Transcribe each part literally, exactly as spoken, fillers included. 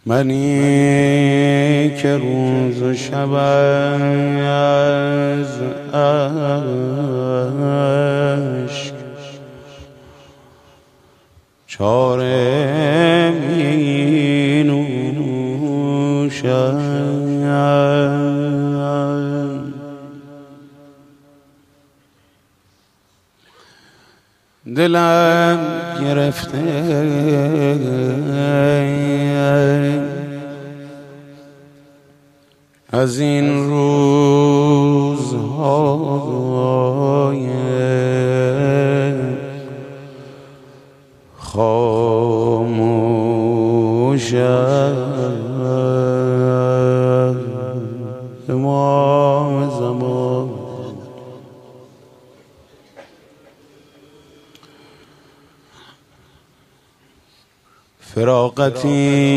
منی که روز و شب از عشق چاره می نوشم، دلم گرفته از این روزهای خاموشم ما زمان فراقتی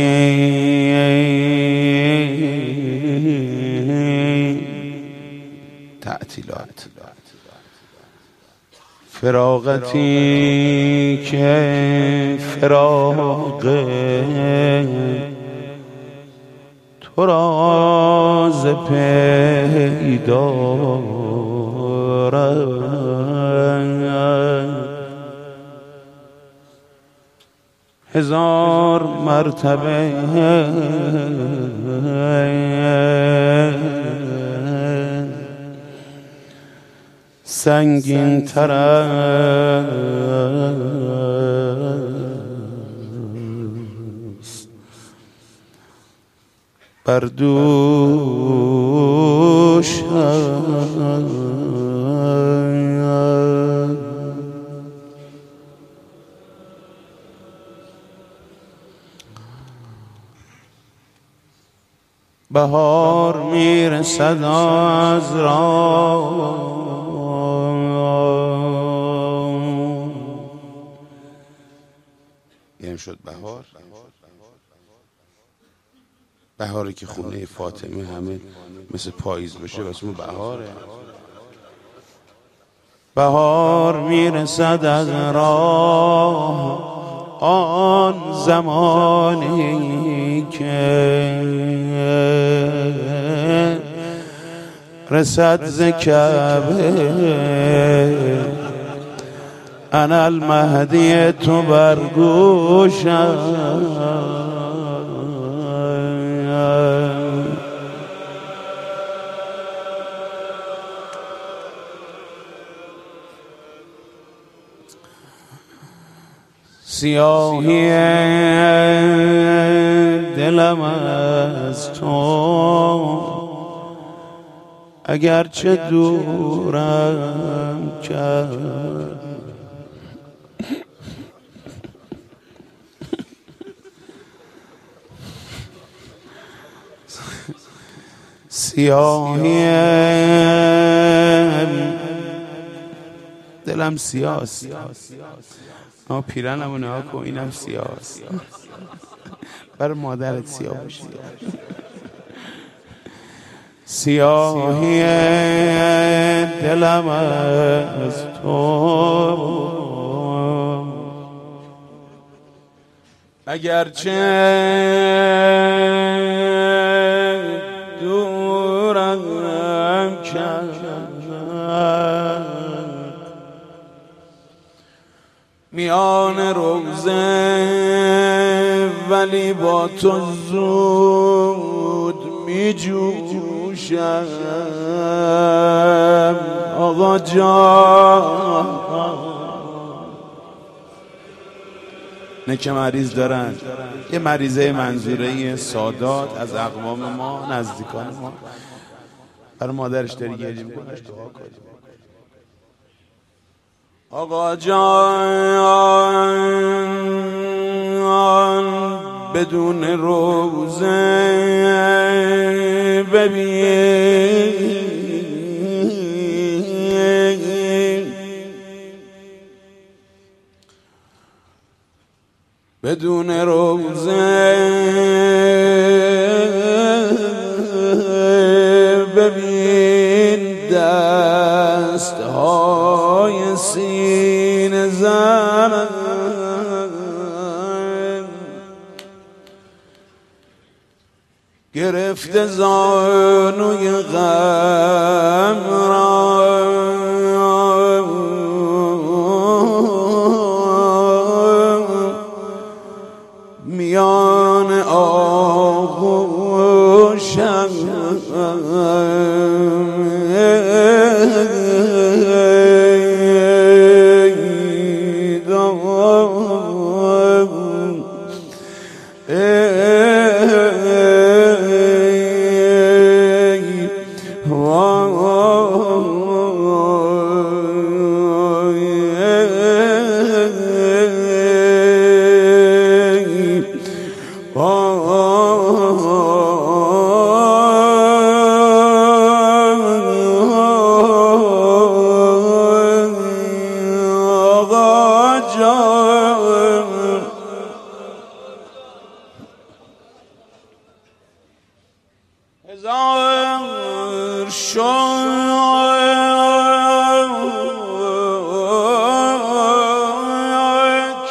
تعطیلات فراقتی که فراق تو را ز پیدا هزار مرتبه سنگین تر است بر دوشم. بهار میرسد از راه یعنی شد بهار بهاری که خونه فاطمه همه مثل پاییز بشه واسه ما بهاره. بهار میرسد از راه آن زمانی که رسد ز کعبه انا المهدی تو بر گوشم. سیاهی دلم از تو اگرچه دورم کرد، سیاهی دلم سیاست اما پیرنمو نها کن اینم سیاست برای مادرت سیاه باشی. سیاهی دلم از تو اگرچه دورم کرد، میان روزه ولی با تو زود می جوشم. آقا جان نه که مریض دارن، یه مریضه منظوره سادات از اقوام ما نزدیکان ما برای مادرش داری گریه میکنه دعا کنیم. آقا جان بدون روزه ببین بدون روزه ببین دست های سینه زن گرفته زانوی غم را میان آغوشم هزار شوق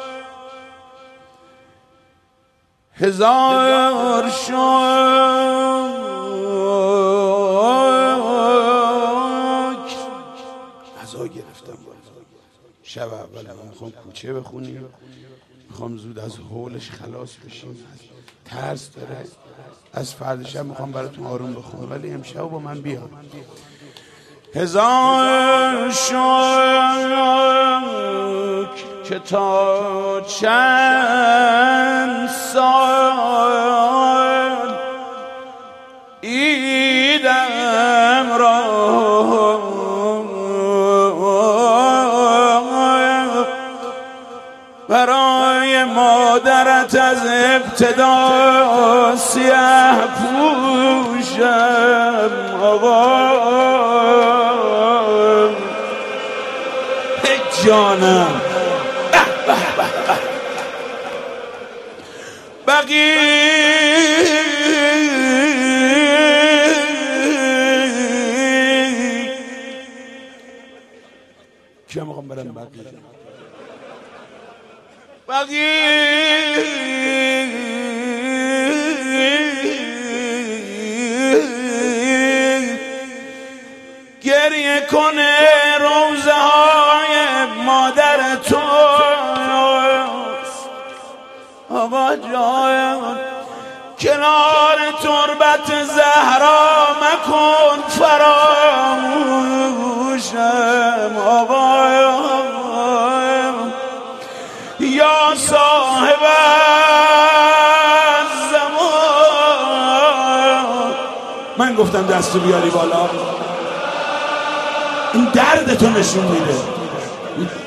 هزار شوق عزا گرفتم. شب اول من میخوام کوچه بخونیم، میخوام زود از حولش خلاص بشیم، ترس داره. از فرد شب میخوام براتون آروم بخونم، ولی امشب با من بیا. هزار شوق که تا چند سال ایدم را برای مادرت از ابتدا سیاه پوشم آقا جانم بقی کیا میخوام برم بقی بقی گریه کنه روزه های مادر تو آقا جان، کنار تربت زهرا مکن فراموشم آقا یا صاحب الزمان. من گفتم دستو بیاری بالا، این درد تو نشون میده.